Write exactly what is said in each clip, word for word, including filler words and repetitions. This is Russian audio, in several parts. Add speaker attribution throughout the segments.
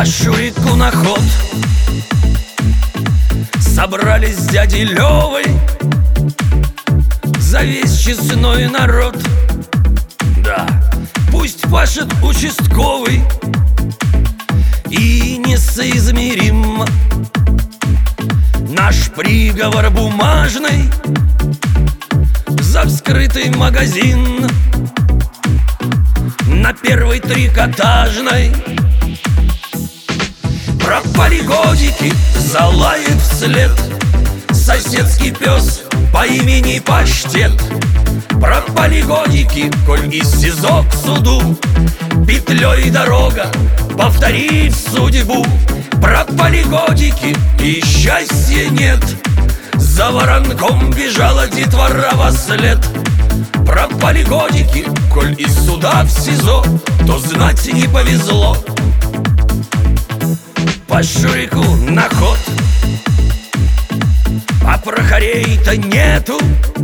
Speaker 1: Шурику на ход собрались с дядей Левой за весь честной народ. Да, пусть пашет участковый и несоизмерим наш приговор бумажный за вскрытый магазин на первой трикотажной. Пропали годики, залает вслед соседский пес по имени Паштет. Пропали годики, коль из СИЗО к суду петлей дорога повторить судьбу. Пропали годики, и счастья нет, за воронком бежала детвора во след. Пропали годики, коль из суда в СИЗО, то знать не повезло. По Шурику на ход, а прохорей-то нету,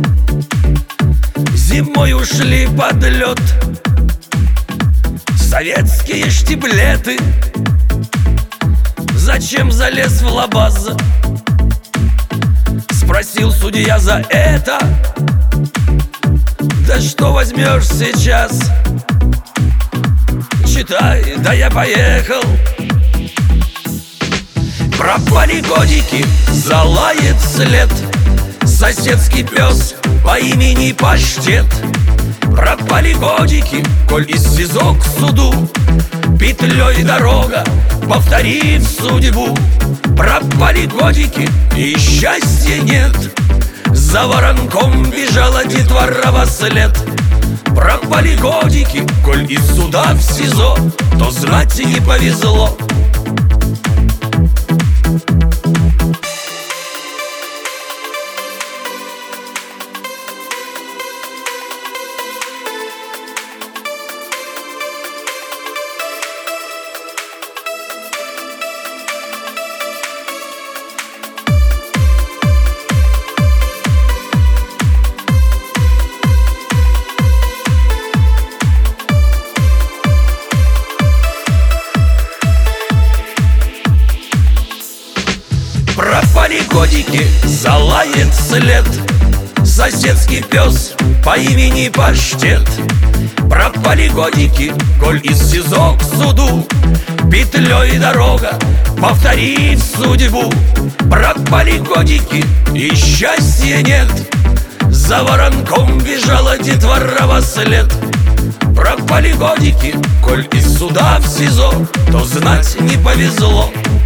Speaker 1: зимой ушли под лед. Советские штиблеты, зачем залез в лабаз? Спросил судья за это. Да что возьмешь сейчас? Читай, да я поехал. Пропали годики, залает вслед соседский пес по имени Паштет. Пропали годики, коль из СИЗО к суду петлей дорога повторит судьбу. Пропали годики, и счастья нет, за воронком бежала детвора во след. Пропали годики, коль из суда в СИЗО, то знать не повезло. Пропали годики, залает вслед соседский пес по имени Паштет. Пропали годики, коль из СИЗО к суду петлей дорога повторит судьбу. Пропали годики, и счастья нет, за воронком бежала детвора во след. Пропали годики, коль из суда в СИЗО, то знать не повезло.